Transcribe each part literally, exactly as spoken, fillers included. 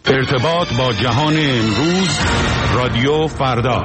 ارتباط با جهان امروز، رادیو فردا.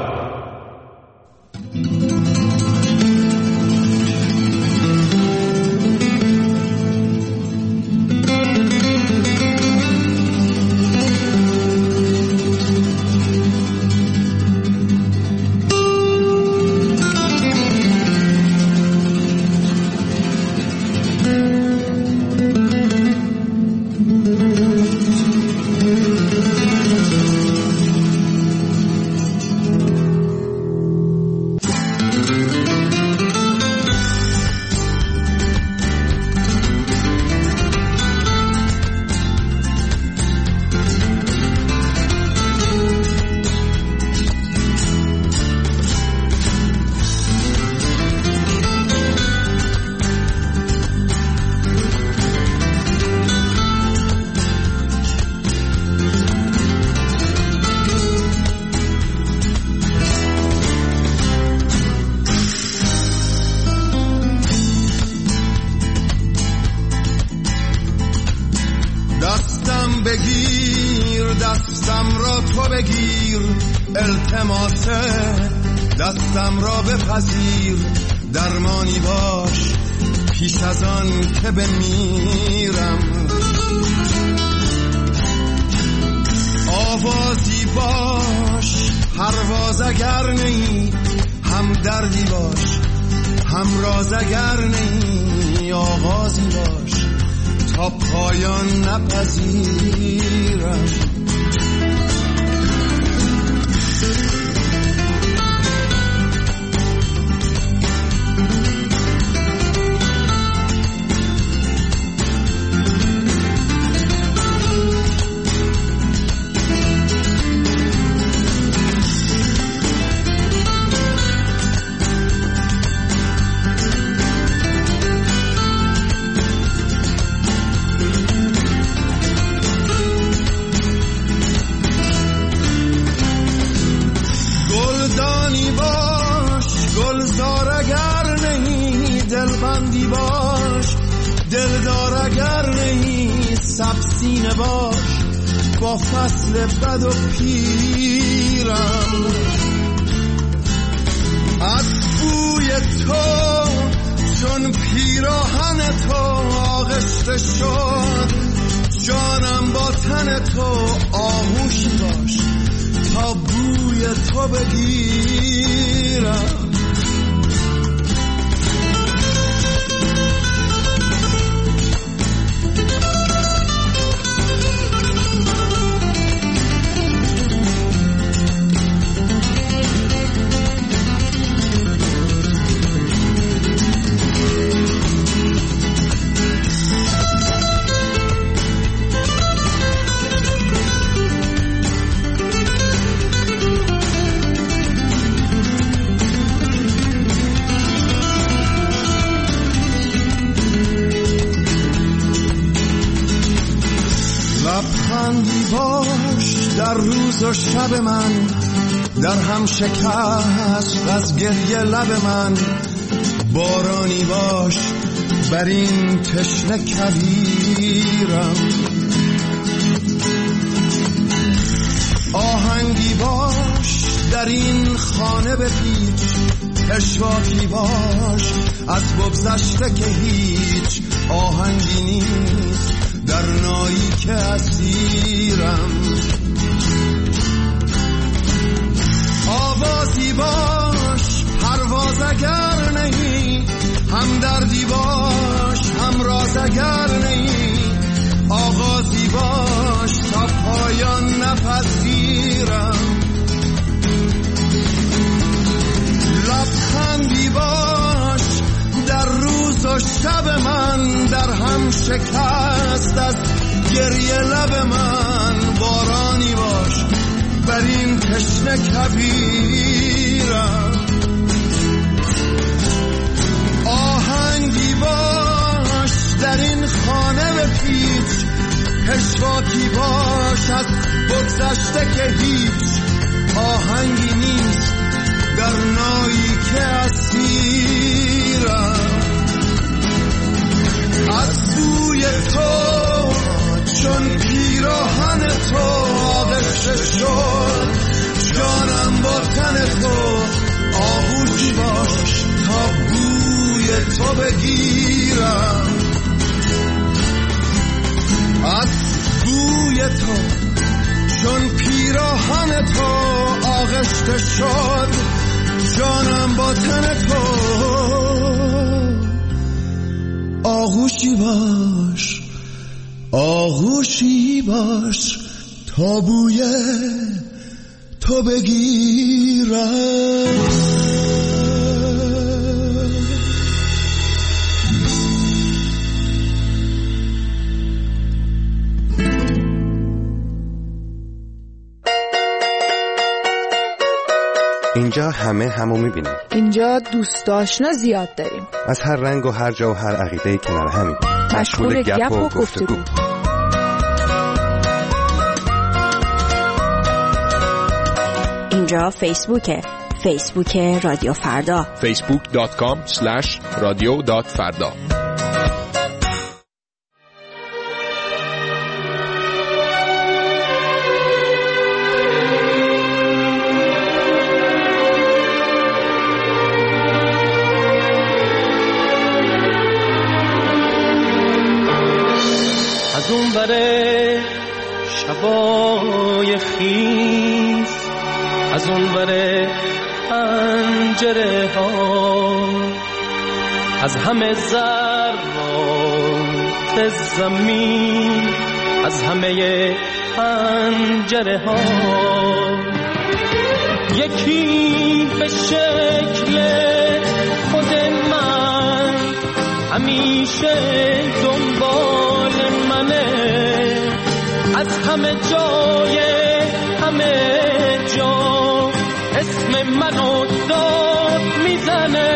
بگیر دستم را تو بگیر، التماس دستم را بپذیر، درمانی باش پیش از آن که بمیرم، آوازی باش پرواز اگر نی، هم دردی باش هم راز اگر نی، آغازی باش تا پایان نپذیرم. دلبندی باش دلدار اگر نی، سبسینه باش با فصل بد و پیرم، از بوی تو چون پیراهن تو آغشته شد، جانم با تن تو آغوشی باش تا بوی تو بگیرم. لبخندی باش در روز و شب من، در هم شکست از گریه لب من، بارانی باش بر این تشنه کویرم، آهنگی باش در این خانه بپیچ، پشواکی باش از بگذشته که هیچ آهنگی نیست در نایی که اسیرم، آوازی باش پرواز اگر نی، هم دردی باش هم راز اگر نی، آغازی باش تا پایان نپذیرم، لبخندی باش در روز و شب من، در هم شکست از گریه لب من، بارانی باش بر این تشنه کویرم، آهنگی باش در این خانه بپیچ، پشواکی باش از بگذشته که هیچ آهنگی نیست در نایی که اسیرم، از سوی تو چون پیراهن تو آغشته شد، جانم با تن تو آغوشی باش تا بوی تو بگیرم. از بوی تو چون پیراهن تو آغشته شد، جانم با تن تو آغوشی باش، آغوشی باش تا بوی تو بگیرم. اینجا همه همو میبینیم. اینجا دوست آشنا زیاد داریم، از هر رنگ و هر جا و هر عقیده‌ای کنار همیم، مشغول گپ و گفتگو. اینجا فیسبوکه، فیسبوک رادیو فردا، فیسبوک دات کام اسلش رادیو دات فردا. از اون بره شبای خیز، از اون بره پنجره ها، از همه ذرات زمین، از همه پنجره ها، یکی به شکل خود من همیشه دنبال منه، از همه جای همه جا اسم منو داد میزنه.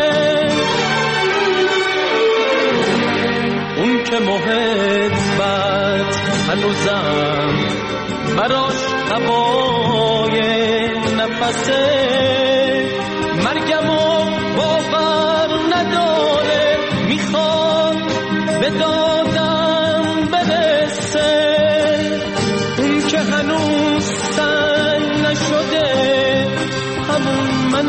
اون که محبت هنوزم براش هوای نفسه، مرگمو باور نداره، میخواد به دادم برسه. اون که هنوز سنگ نشده، همون من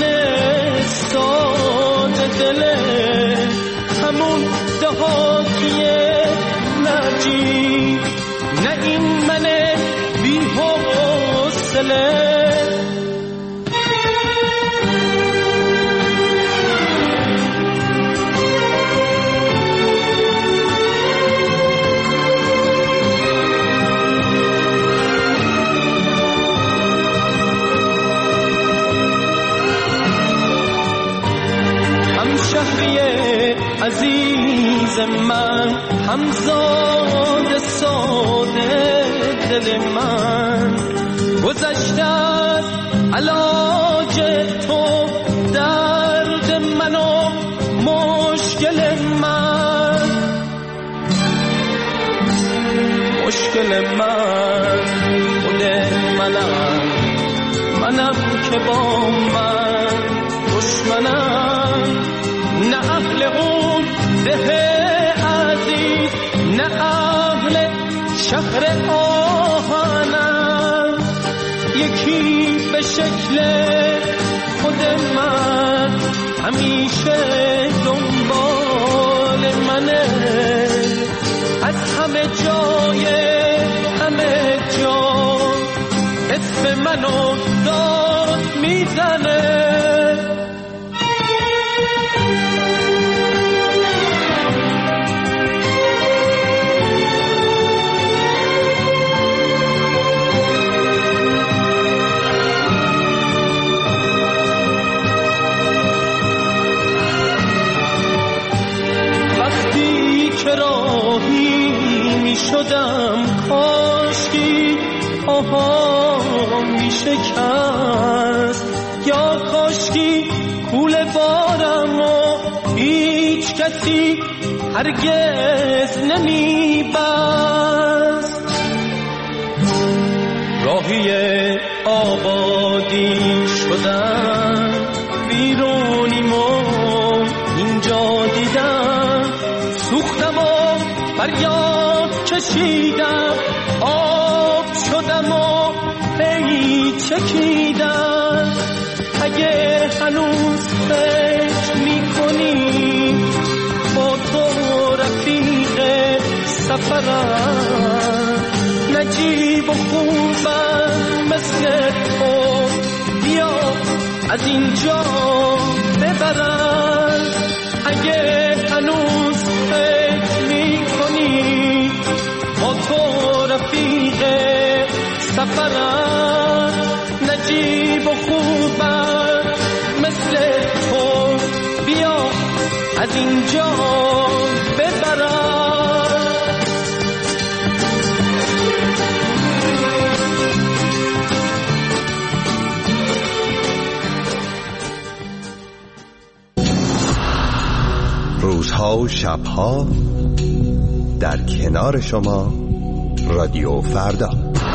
ساده دله، همون دهاتیه نجیب، نه این من بی حوصله. شهری عزیز من، همزاد ساده دل من، گذشته از علاج تو درد من و مشکل من، مشکل من خود منم، منم که با من دشمنم، نه اهل اون ده عزیز، نه اهل شهر آهنم، یکی به شکل خود من همیشه دنبال منه، از همه جای همه جا اسم منو داد میزنه. شدم کاشکی آها می شکست، یا کاشکی کوله بارم و هیچ کسی هرگز نمی بست. راهی آبادی شدم، بیرونیمو اینجا دیدم، سوختم و فریاد کشیدم، شدم و هی چکیدم. اگه هنوز فکر میکنی با تو رفیق سفرم، نجیب و خوبم مثل تو، بیا از اینجا ببرم. اگه هنوز فکر میکنی با تو رفیق سفرم، نجیب و خوبم مثل تو، بیا از اینجا ببرم. روزها و شبها در کنار شما رادیو فردا.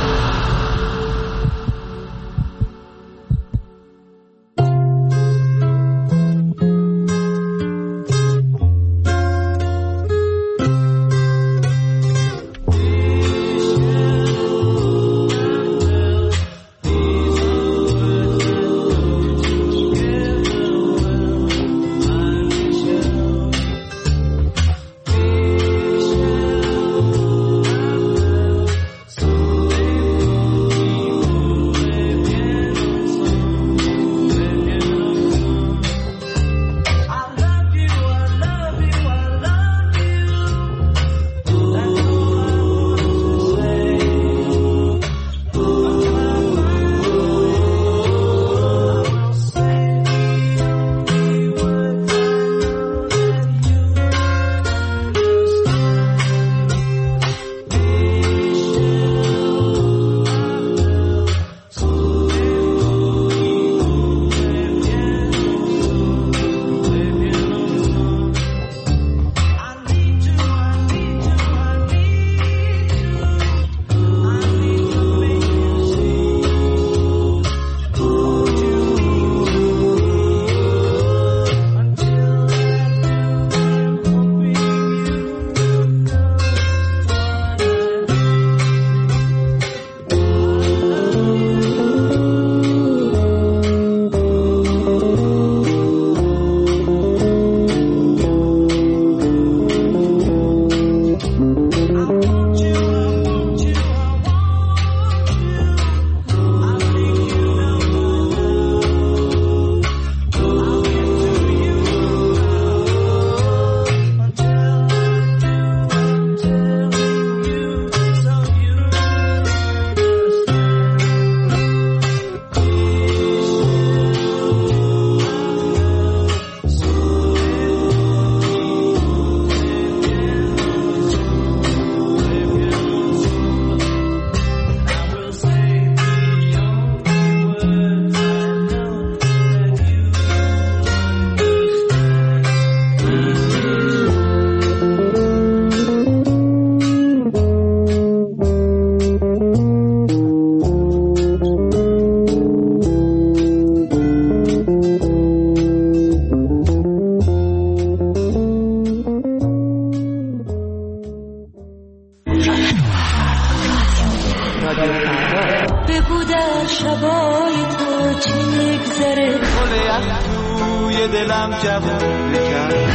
بگو در شبای تو چی میگذره، گل یخ توی دلم جوون کرد.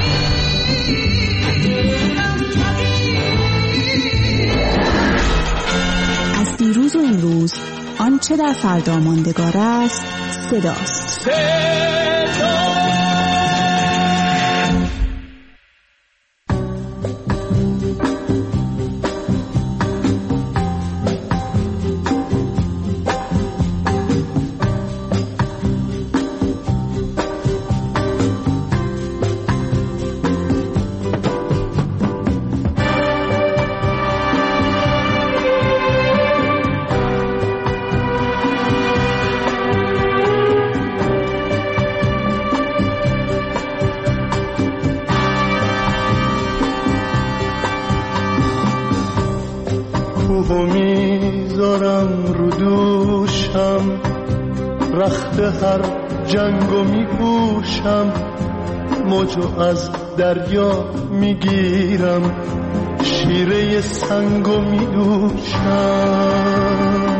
از دیروز و امروز آنچه در فردا ماندگار است صداست. کوهو میذارم رو دوشم، رخت هر جنگو میپوشم، موجو از دریا میگیرم، شیره سنگو میدوشم.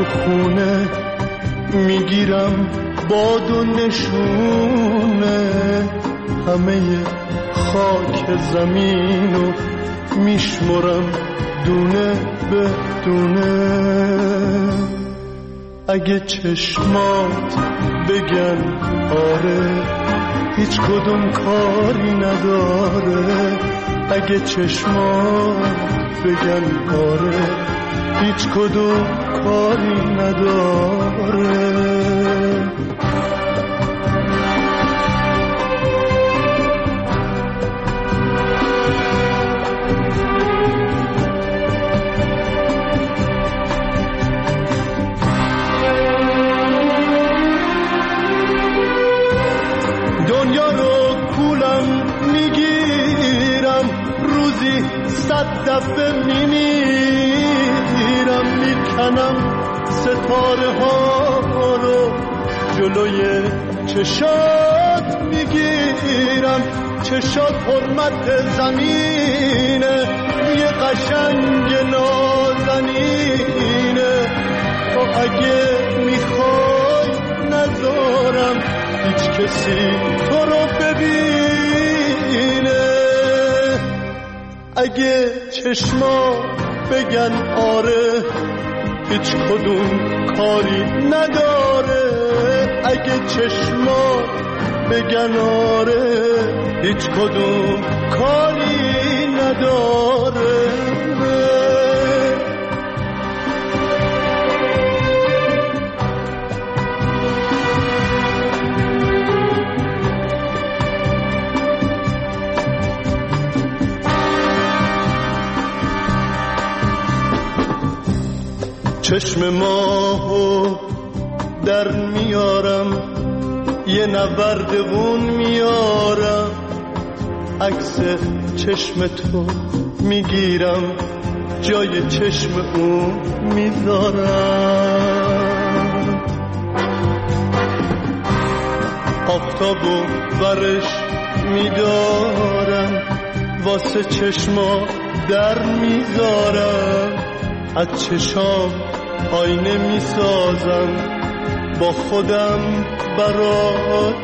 تو خونه میگیرم باد و نشونه، همه خاک زمینو میشمرم دونه به دونه. اگه چشمات بگن آره هیچ کدوم کاری نداره، اگه چشمات بگن آره هیچ کدوم کاری نداره. دنیا رو کولم میگیرم، روزی صد دفعه میمیرم، میکنم ستاره ها رو جلوی چشات میگیرم. چشات حرمت زمینه، یه قشنگ نازنینه. تو اگه میخوای نذارم هیچ کسی تو رو ببینه، اگه چشما بگن آره هیچ کدوم کاری نداره، اگه چشما بگن آره هیچ کدوم کاری نداره. چشم ماهو در میارم، یه نوردون میارم، عکس چشم تو میگیرم، جای چشم اون میذارم. آفتابو برش میدارم، واسه چشما در میذارم، از چشام آینه میسازم، با خودم برات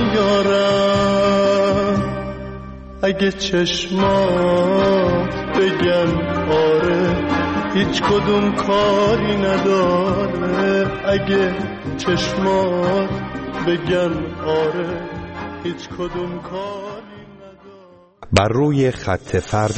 میارم. اگه چشمات بگن آره هیچ کدوم کاری نداره، اگه چشمات بگن آره هیچ کدوم کاری نداره. بر روی خط فردا.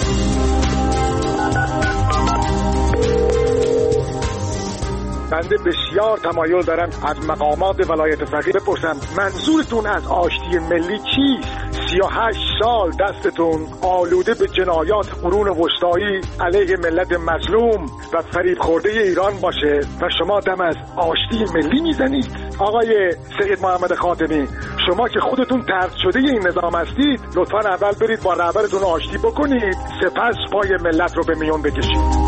بنده بسیار تمایل دارم از مقامات ولایت فقیه بپرسم منظورتون از آشتی ملی چیست؟ سی و هشت سال دستتون آلوده به جنایات قرون وسطایی علیه ملت مظلوم و فریب خورده ایران باشه و شما دم از آشتی ملی میزنید. آقای سید محمد خاتمی، شما که خودتون طرد شده این نظام هستید، لطفاً اول برید با رهبرتون آشتی بکنید، سپس پای ملت رو به میون بکشید.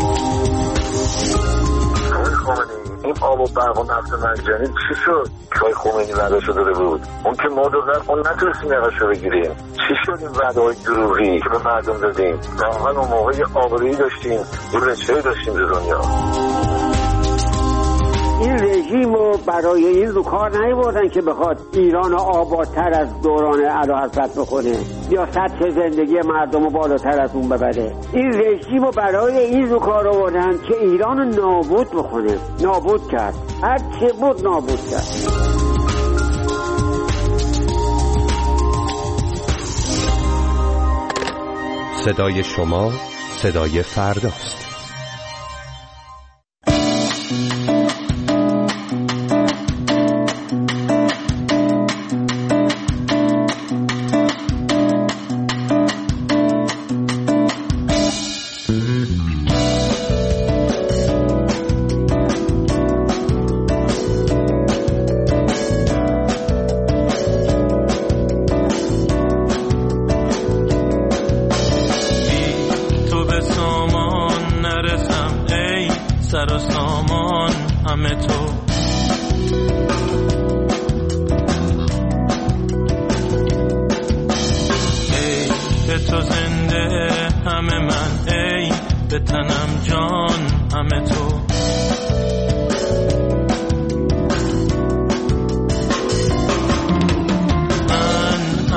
این آب و برق و نفت مجانی چی شد؟ که خمینی وعده‌شو داده بود، اون که ما دولت اون نتونستیم یقه‌شو بگیریم. چی شد این وعده‌های دروغی که به مردم دادیم؟ واقعا اون موقع یه آبرویی داشتیم، یه رشوه‌ای داشتیم در دنیا. این رژیم رو برای این رو کار نیاوردن که بخواد ایران رو آبادتر از دوران اعلیحضرت بکنه یا سطح زندگی مردم رو بالاتر از اون ببره. این رژیم رو برای این رو کار آوردن که ایران رو نابود بکنه. نابود کرد، هر چه بود نابود کرد. صدای شما صدای فرداست.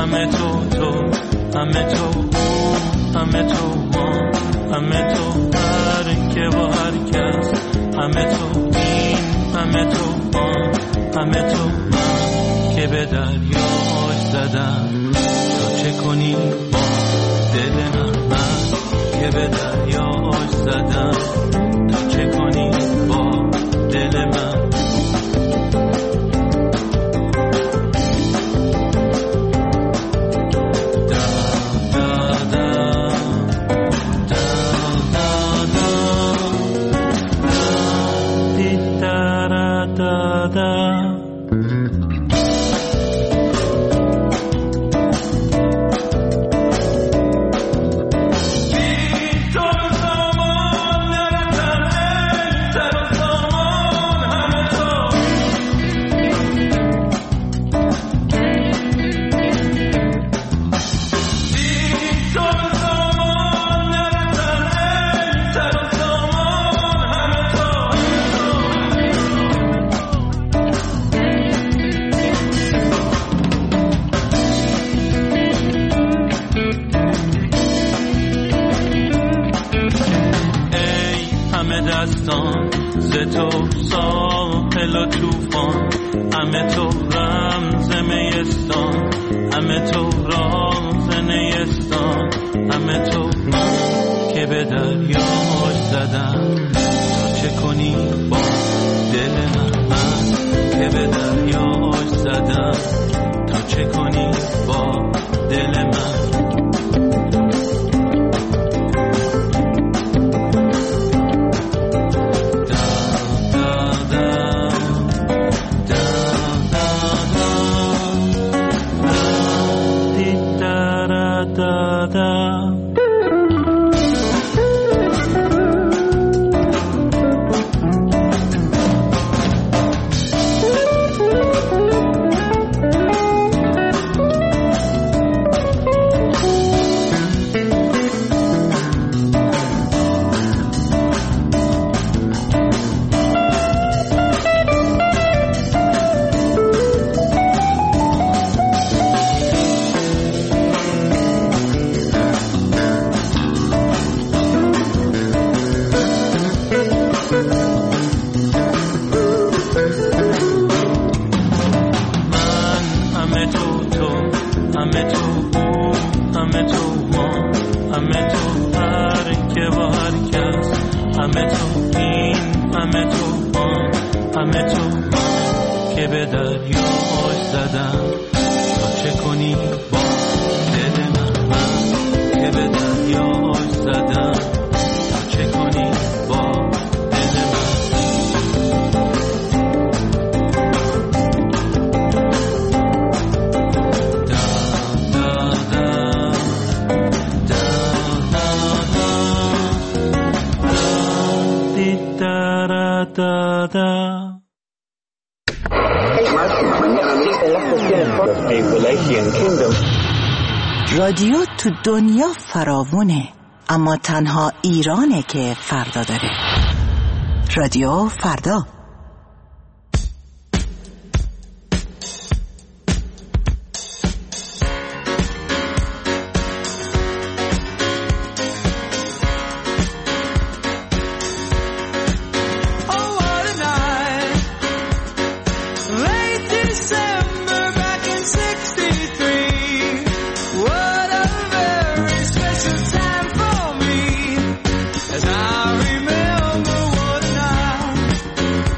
همه تو تو همه تو همه تو ما همه تو هر که با هر کس همه تو این همه تو آن همه تو من که به دریاش زدم تا چه کنی با دل من من که به دریاش زدم تا چه کنی با دل من ز تو ساحل و توفان همه تو رمز میستان همه تو راز نیستان همه تو من که به دریاش زدم تا چه کنی با دل من من که به دریاش زدم تا چه کنی با دل من رادیو تو دنیا فراوونه، اما تنها ایرانه که فردا داره. رادیو فردا. As I remember what a night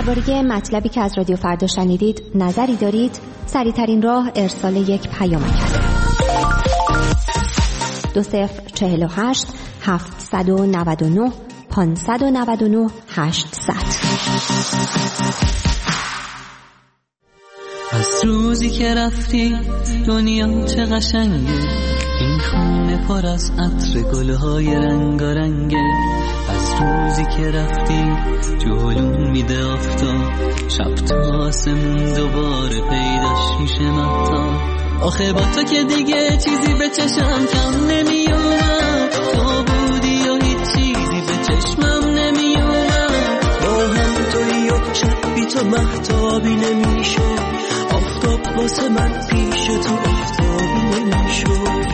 درباره مطلبی که از رادیو فردا شنیدید نظری دارید؟ سریع‌ترین راه ارسال یک پیامک است. دو صفر چهل و هشت هفتصد و نود و نه پانصد و نود و نه هشتصد. از روزی که رفتی دنیا چه قشنگه، این خونه پر از عطر گلهای رنگارنگه. از روزی که رفتی جلوم میده آفتاب، شب تا آسمون دوباره پیداش میشه مهتاب. آخه با تو که دیگه چیزی به چشم کم نمیومد، تو بودی و هیچ چیزی به چشمم نمیومد. با هم توی و شب بی تو مهتابی نمیشه، آفتاب واسه من پیش تو آفتابی نمیشه.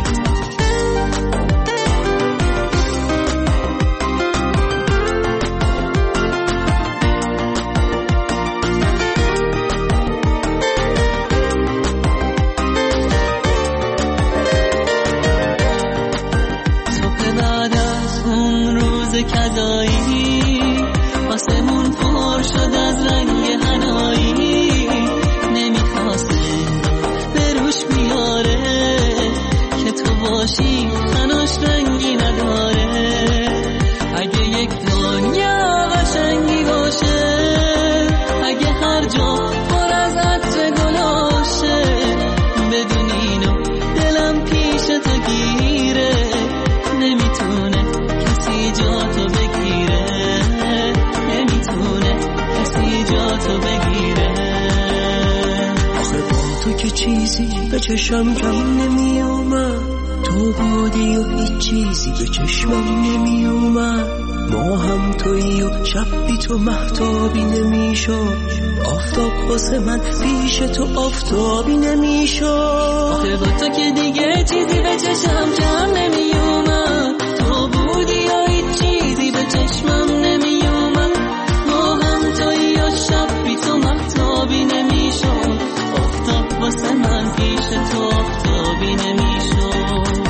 کدایی آسمون پر شد از رنگ حنایی، نمیخواسته به روش بیاره که تو باشی تناش رنگی نداره. اگه یک دنیا قشنگی باشه، اگه هر جا پر از عطر گلاشه، بدون اینو دلم پیش تو گیره، نمیتونه کسی جا تو بگیره، نمیتونه کسی جا تو بگیره. آخه با تو که چیزی به چشم کم نمی اومد، تو بودی و هیچ چیزی به چشمم نمی اومد. ما هم تویی و شب بی تو مهتابی نمی شد، آفتاب واسه من پیش تو آفتابی نمی شد. آخه با تو که دیگه چیزی به چشم کم نمی اومد، تو بودی و هیچ چیزی به چشمم نمی اومد. ما هم تویی و شب بی تو مهتابی نمی شد، آفتاب واسه من پیش تو آفتابی نمی شد.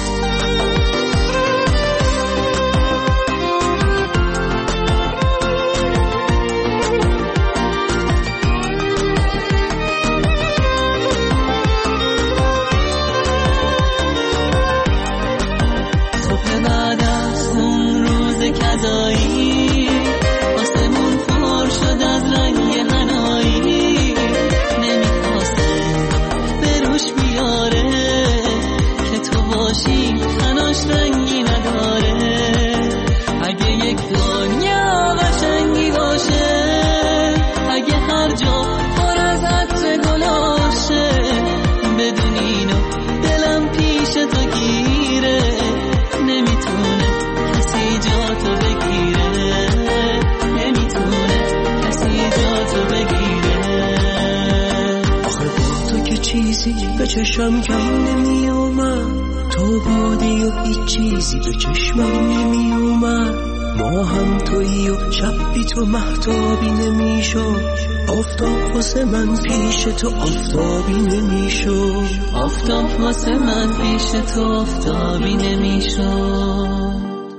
کدایی آسمون پر شد از رنگ حنایی، نمیخواسته به روش بیاره که تو باشی تناش رنگی نداره. اگه یک دنیا قشنگی باشه، اگه هر جا پر از عطر گلاشه، بدون اینو دلم پیش تو گیره، نمیتونه کسی جا تو بگیره، نمیتونه کسی جا تو بگیره. آخه با تو که چیزی به چشم کم نمی اومد، تو بودی و هیچ چیزی به چشمم نمی اومد. ما هم تویی و شب بی تو مهتابی نمی شد، آفتاب واسه من پیش تو آفتابی نمی شد، آفتاب واسه من پیش تو آفتابی نمی شد.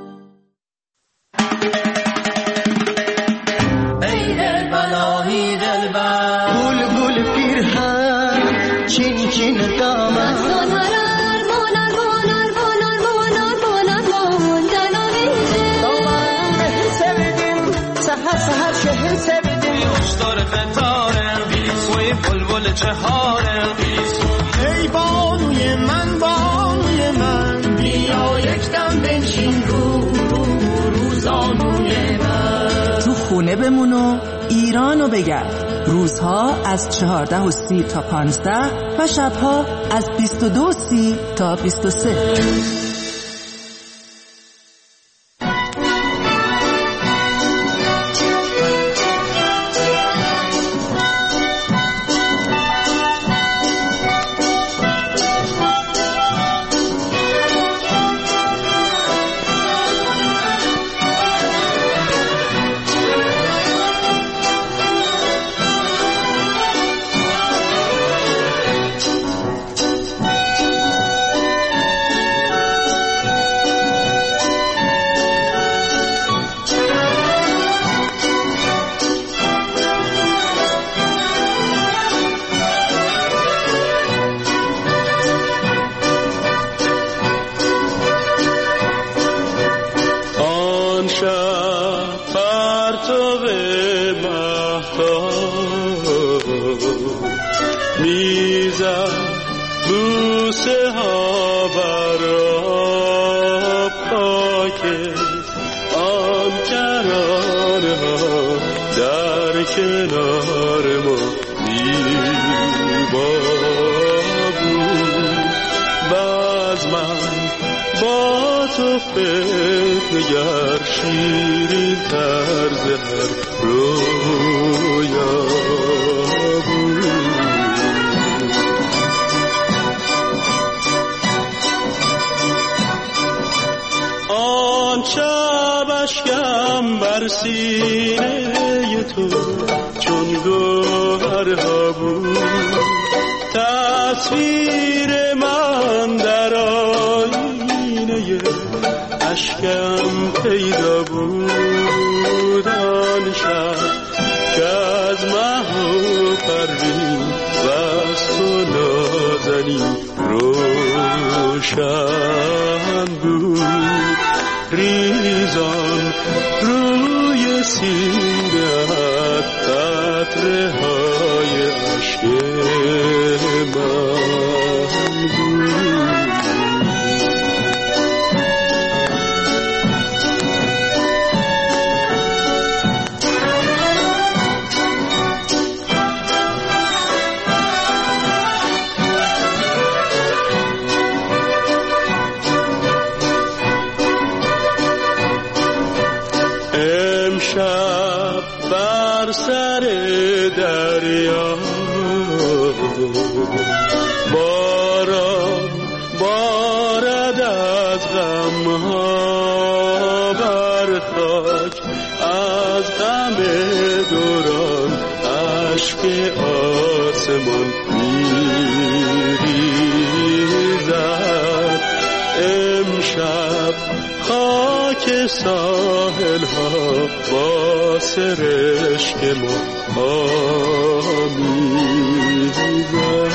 ای بانوی من بانوی من، بیا یک دم بنشین رو رو روزانوی من. تو خونه بمون و ایرانو بگرد. روزها از چهارده و سی تا پانزده و شبها از بیست و دو و سی تا بیست و سه. آفتاب میزد بوسه ها بر آب خاک آن کرانه ها در کنار ما زیبا بود. باز من با تو فکر نگر شیرین طرز هر رویا بود. آن شب اشکم بر سینه تو چون گوهرها بود. تصویر من در آینه اشکم پیدا بود. آن شب که از مه و پروین وصل و نازنین روشن بود. ریزان روی سینه‌ات قطره های عشق من بود. امشب بر سر دریا باران بارد از غمها بر خاک. از غم دوران اشک آسمان میریزد. امشب خاک ساحل ها با سرشک ما آمیزد.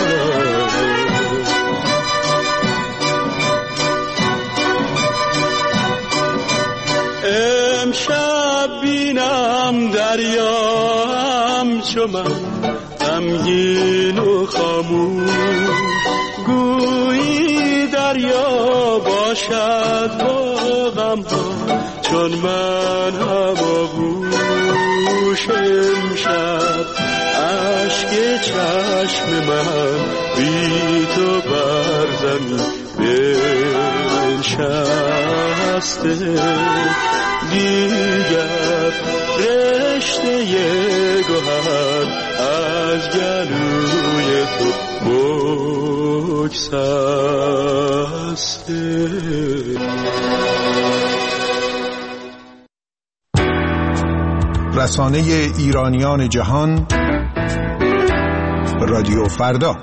امشب بینم دریا همچو من غمگین و خاموش. گویی دریا باشد با غم ها چون من هماغوش. امشب اشک چشم من بی تو بر زمین بنشسته. دیگر رشته گوهر از گلوی تو بگسسته. رسانه ایرانیان جهان رادیو فردا.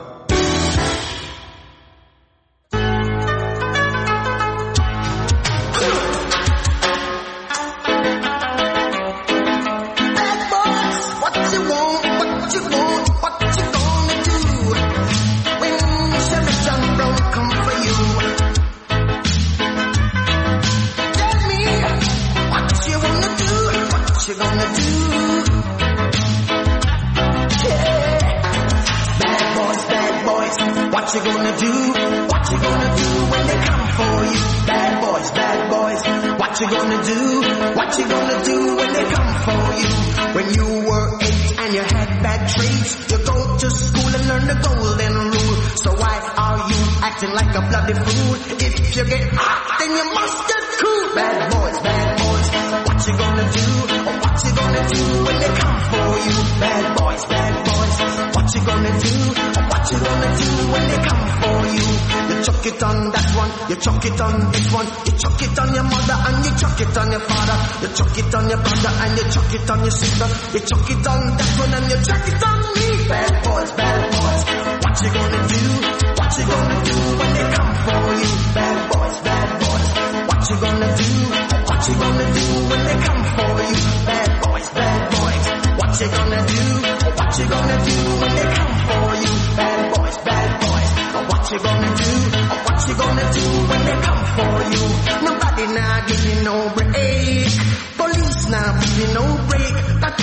What you gonna do? What you gonna do when they come for you? Bad boys, bad boys. What you gonna do? What you gonna do when they come for you? When you were eight and you had bad traits, you go to school and learn the golden rule. So why are you acting like a bloody fool? If you get hot, then you must get cool. Bad boys, bad boys. What you gonna do? Or what you gonna do when they come for you? Bad boys, bad boys. What you gonna do? Or what you gonna do when they come for you? You chuck it on that one, you chuck it on this one, you chuck it on your mother and you chuck it on your father, you chuck it on your brother and you chuck it on your sister, you chuck it on that one and you chuck it on me. Bad boys, bad boys. What you gonna do? What you gonna do when they come for you? Bad boys, bad boys. What you gonna do? What you gonna do when they come for you? Bad boys, bad boys. What you gonna do? What you gonna do when they come for you? Bad boys, bad boys. What you gonna do? What you gonna do when they come for you? Nobody now give you no break. Police now give you no break. That old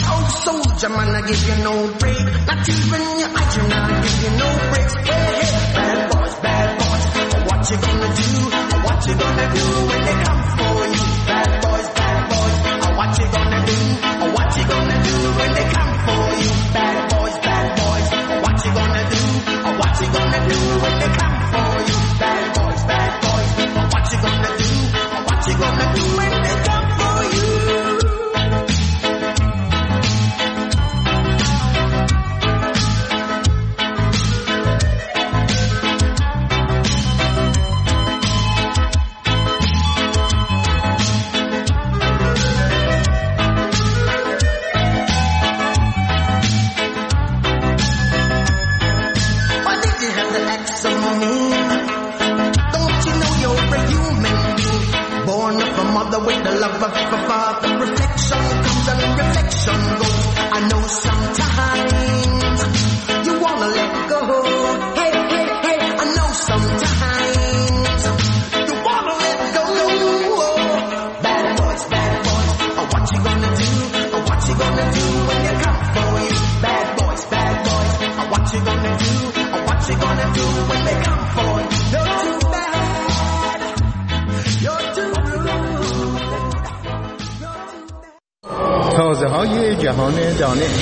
soldier man, I give you no break. Not even your eyes, you not give you no breaks. Hey, hey, bad boys, bad boys. What you gonna do? What you gonna do when they come for you? Bad boys, bad boys. What you gonna do? What you gonna do when they come for you? Bad boys, bad boys. What you gonna do? What you gonna do when they come for you? Bad boys, bad boys. What you gonna do? What you gonna do when they come for you? With the love of a father, reflection comes and reflection goes. I know sometimes you wanna let go. Hey, hey, hey, I know sometimes you wanna let go. Bad boys, bad boys, what you gonna do? What you gonna do when they come for you? Bad boys, bad boys, what you gonna do? What you gonna do when they come for you? You're too bad, you're too rude. تازه های جهان دانش.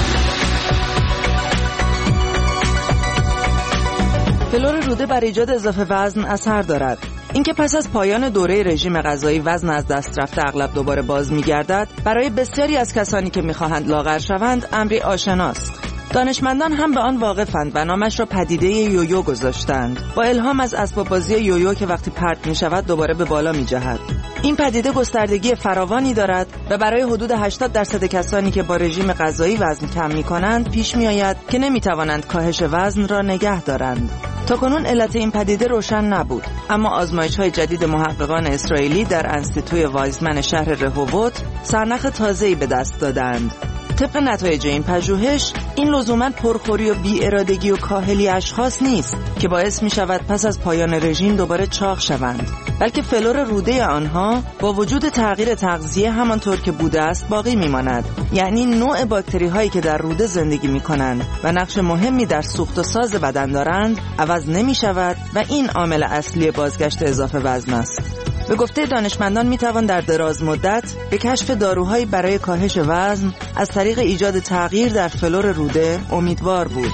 فلور روده بر ایجاد اضافه وزن اثر دارد. اینکه پس از پایان دوره رژیم غذایی وزن از دست رفته اغلب دوباره باز می‌گردد، برای بسیاری از کسانی که می‌خواهند لاغر شوند امری آشناست. دانشمندان هم به آن واقفند و نامش را پدیده یویو گذاشتند، با الهام از اسباب بازی یویو که وقتی پرت می‌شود دوباره به بالا می‌جهد. این پدیده گستردگی فراوانی دارد و برای حدود هشتاد درصد کسانی که با رژیم غذایی وزن کم می‌کنند پیش می‌آید که نمی‌توانند کاهش وزن را نگه دارند. تاکنون علت این پدیده روشن نبود، اما آزمایش‌های جدید محققان اسرائیلی در انستیتوی وایزمن شهر رهووت سرنخ تازه‌ای به دست دادند. طبق نتایج این پژوهش، این لزوماً پرخوری و بی‌ارادگی و کاهلی اشخاص نیست که باعث می شود پس از پایان رژیم دوباره چاق شوند، بلکه فلور روده آنها با وجود تغییر تغذیه همانطور که بوده است باقی می ماند. یعنی نوع باکتری هایی که در روده زندگی می کنند و نقش مهمی در سوخت و ساز بدن دارند عوض نمی شود و این عامل اصلی بازگشت اضافه وزن است. به گفته دانشمندان میتوان در دراز مدت به کشف داروهایی برای کاهش وزن از طریق ایجاد تغییر در فلور روده امیدوار بود.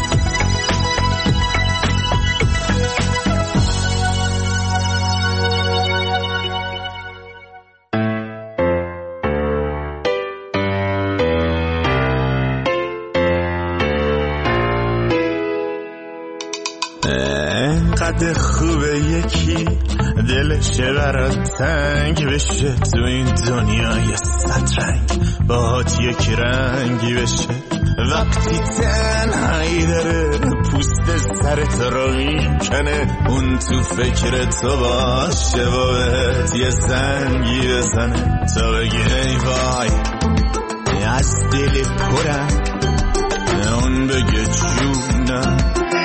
قد خوبه یکی دلش برات تنگ بشه، تو این دنیای صد رنگ باهات یکی رنگی بشه. وقتی تنهایی داره پوست سرت رو میکنه، اون تو فکر تو باشه و بهت یه زنگی بزنه، تا بگی ای وای از دل پرم، اون بگه جونم،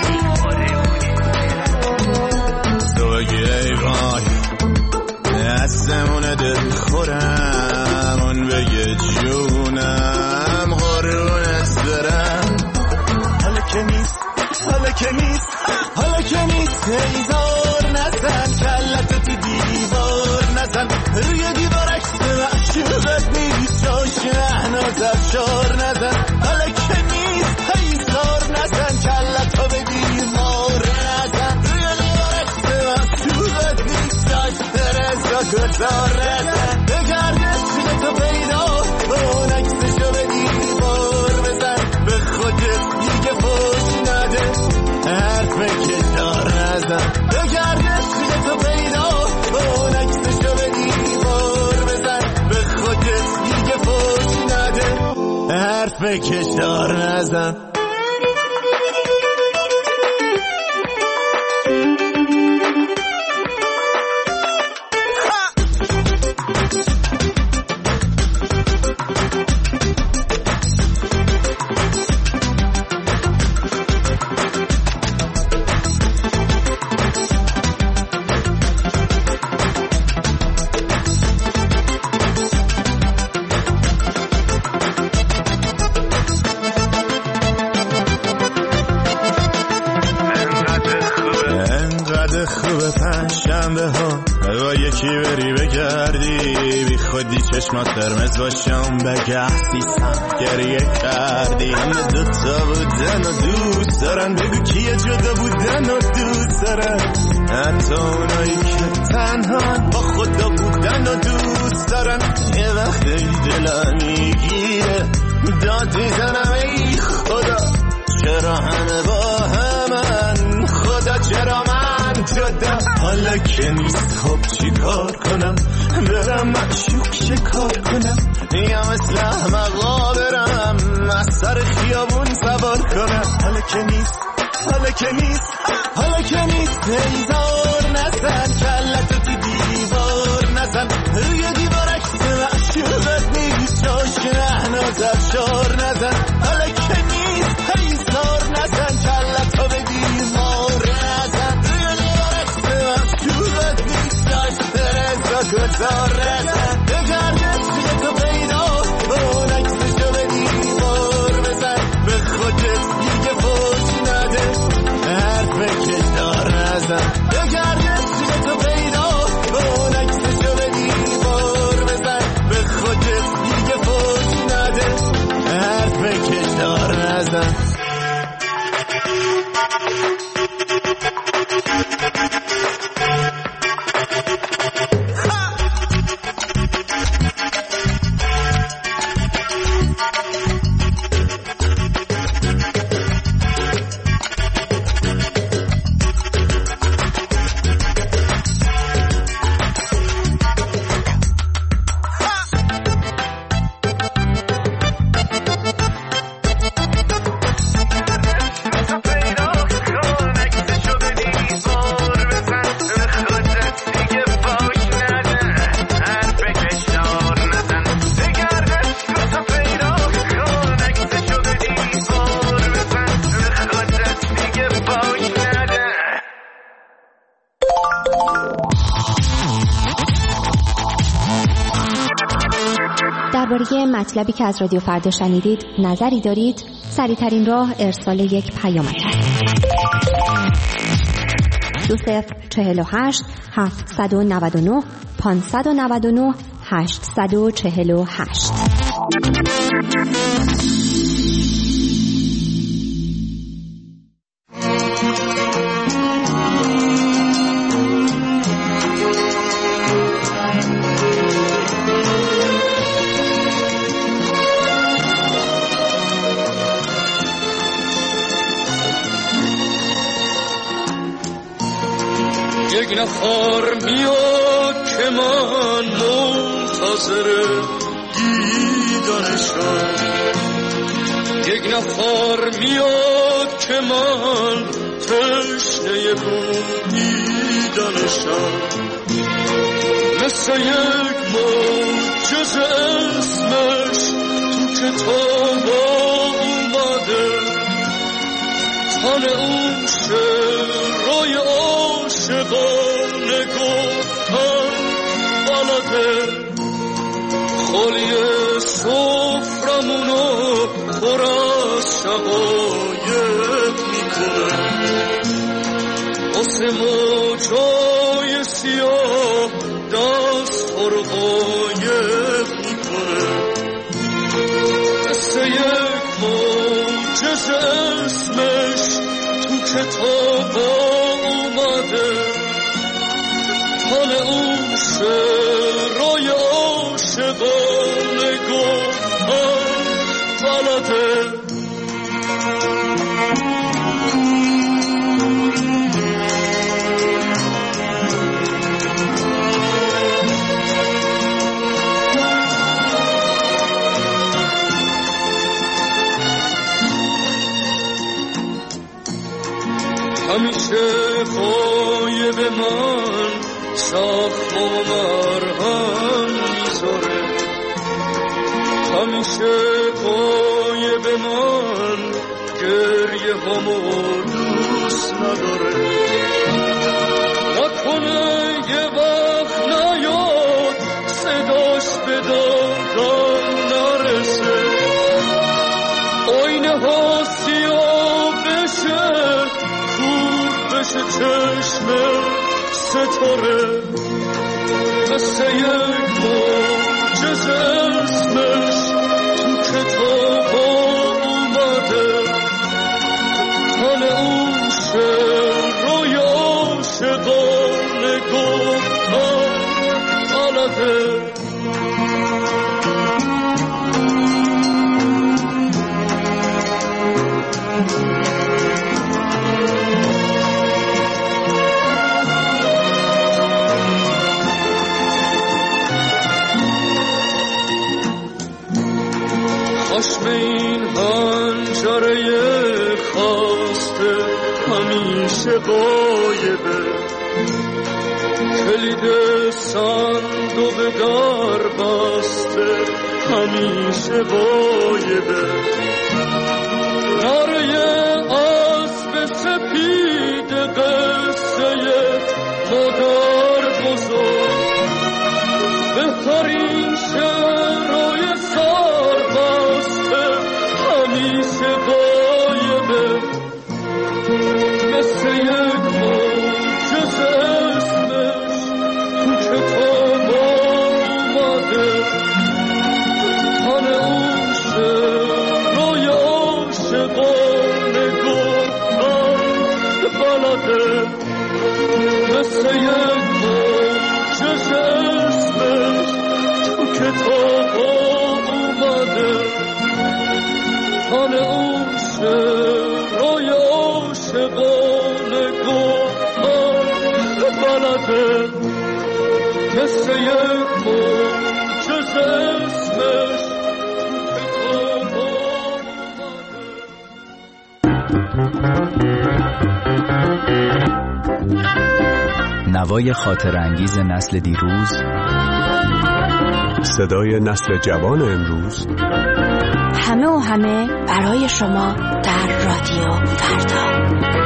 تو بگی ای وای از زمون دل خورم، اون بگه جونم قربونت برم. حالا که نیست حالا که نیست حالا که نیست ایزار نزن، کلت تو دیوار نزن، روی دیوار عکس معشوقت نیست، شاش احناز افشار نزن. حالا که نیست ایزار نزن، کلت تو به دیوار نزن، روی دیوار عکس معشوقت نیست، شاش درزا گذار نزن. بگردش که تو پیدا اون عکسشو به دیوار بزن، به خودت دیگه پشت نده، حرف کشار نزن. بگردش که تو پیدا اون عکسشو به دیوار بزن، به خودت دیگه پشت نده، حرف کشار نزن. بگردی بی خودی چشمات قرمز باشم بگهسیستم گریه کردی همه دوتا بودن و دوست دارن بگو کیه جدا بودن و دوست دارن حتی اونایی که تنها با خدا بودن و دوست دارن یه وقتی دلم میگیره داد میزنم ای خدا چرا همه با همن خدا چرا من جدا حالا که نیست خب چی کار کنم برم مشوک چه کار کنم یا مثل احمقا برم از سر خیابون سوار کنم حالا که نیست حالا که نیست حالا که نیست هیزار نزن کلت تو دیوار نزن روی دیوار عکس معشوقت نیست جاش که احناز افشار نزن حالا که نیست هیزار نزن کلت تو به دیوار نزن روی دیوار عکس معشوقت نیست جاش ترزا گذار نزن بگرد سوی تو پیدا اون عکسشو به دیوار بزن به خودت دیگه فوش نده حرف کشدار نزن بگرد سوی تو پیدا اون عکسشو به دیوار بزن به خودت دیگه فوش نده حرف کشدار نزن درباره مطلبی که از رادیو فردا شنیدید نظری دارید؟ سریع‌ترین راه ارسال یک پیامک است. دو صفر چهل و هشت هفتصد و نود و نه پانصد و نود و نه هشتصد و چهل و هشت. یک نفر میاد که من منتظر دیدنشم یک نفر میاد که من تشنه بودیدنشم مثل یک معجزه اسمش تو کتاب اومده تن اون شعرهای عاشقانه گفتن بلده خالی سفرمونو پر از شقایق میکنه واسه موجای سیاه دست ها رو قایق میکنه مثل یک معجزه اسمش تو کتاب اومده حال اون شعرهای عاشقانه گفتن بلده همیشه غایب من زخم و مرهم میذاره همیشه غایب من گریه همو دوست نداره نکنه یه وقت نیاد صداش به دادم نرسه آینه ها سیاه بشه بشه چشم ستاره مثل یک معجزه اسمش تو کتاب اومده حال اون شعر روی عاشقانه گفتن غلطه خشم این هنجره خواسته همیشه غایبه کلید صندوق در بسته همیشه غایبه نره اسب سپید قصه مادر بزرگ بهترین شعرهای سر بسته همیشه غایبه مثل یک معجزه اسمش تو کتاب اومده حال اون شعرهای عاشقانه گفتن بلده مثل یک معجزه اسمش تو کتاب اومده حال اون شعرهای عاشقانه گفتن بلده مثل یک معجزه اسمش تو کتاب نوای خاطرانگیز نسل دیروز، صدای نسل جوان امروز، همه و همه برای شما در رادیو فردا.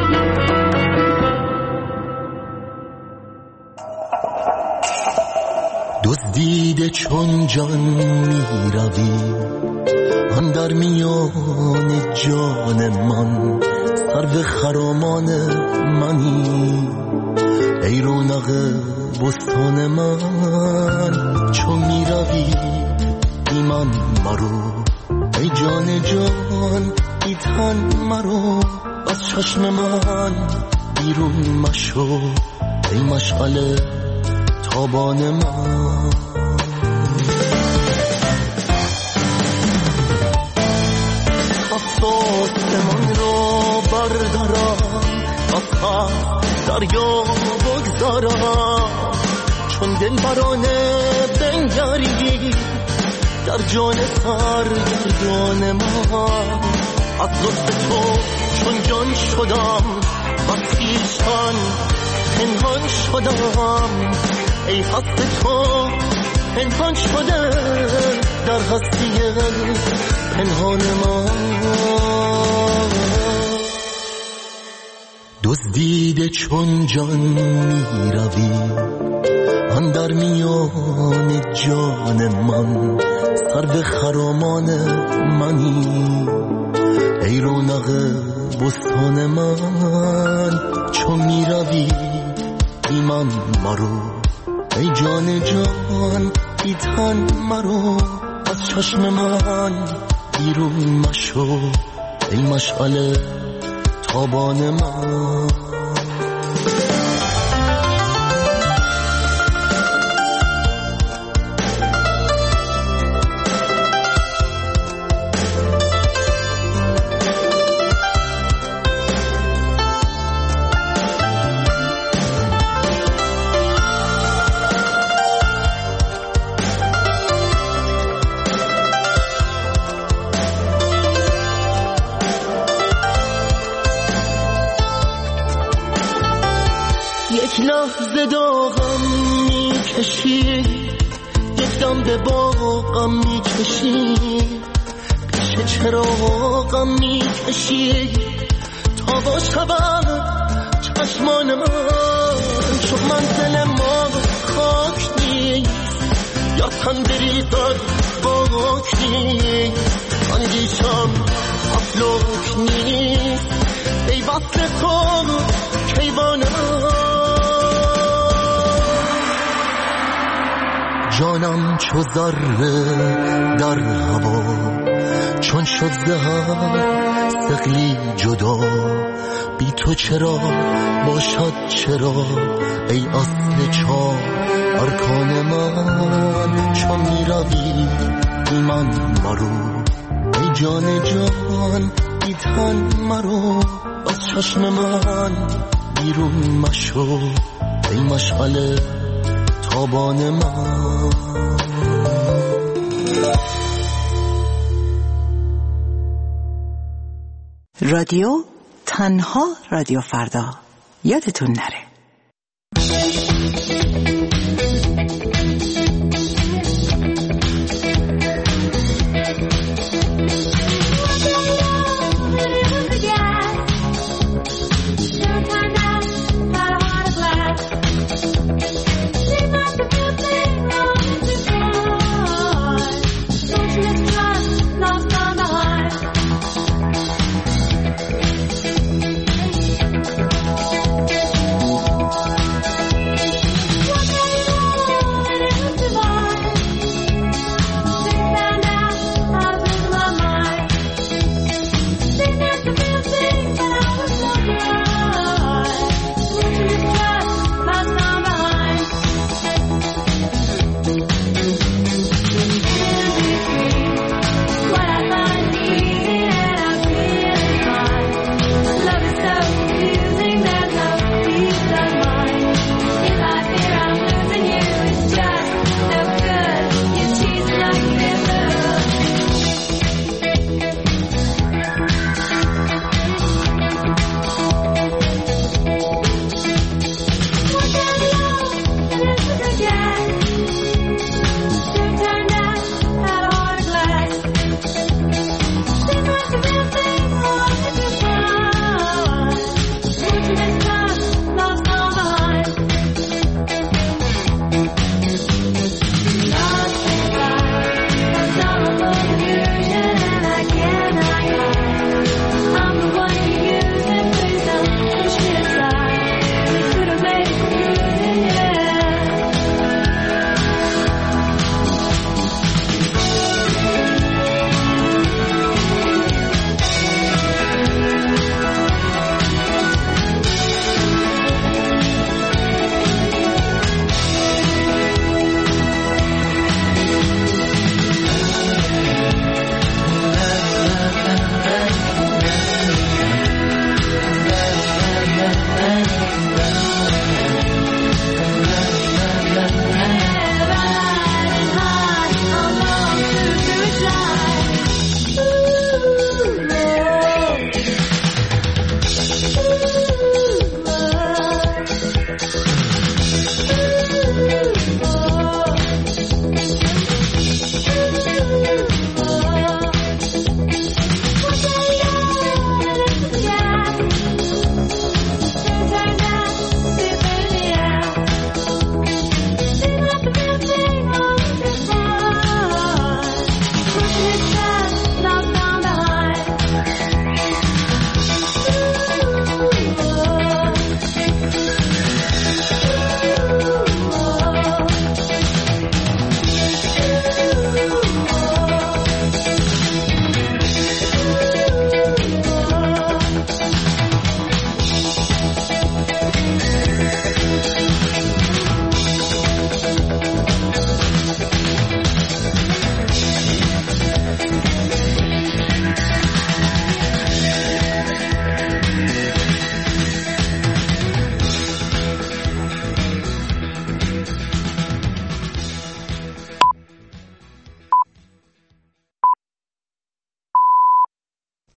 دزدیده چون جان می روی آن در میان جان من سرو خرامان منی ای رونق بستان من چون می روی ایمان مرو ای جان جان ای تن مرو از چشم من بیرون مشو ای مشعل تابان من آسمان رو بردارم از دریا بگذارم چون دل برانه بنگری در جان سرگردان من از لطف تو چون جان شدم و خویشتن پنهان شدم ای هست تو پنهان شده در هستی پنهان من دزدیده چون جان می روی آن در میان جان من سرو خرامان منی ای رونق بستان من چون می روی ایمان مرو ای جان جان ای تن مرو از چشم من بیرون مشو ای مشعل تابان من یک لحظه داغم میکشی یک دم به باغم میکشی پیش چراغم میکشی تا با شبم چشمان من چون منزل ما خاک نیست یا تن بریزد باک نیست اندیشم افلاک نیست ای وصل تو کیوانم جانم چو ذره در هوا، چون شد زهر ثقلی جدا. بی تو چرا باشد چرا ای اصل چار ارکان من، چون می روی بی من مرو ای جان جان بی تن مرو. از چشم من بیرون مشو ای مشعل تابان من. رادیو تنها رادیو فردا، یادتون نره.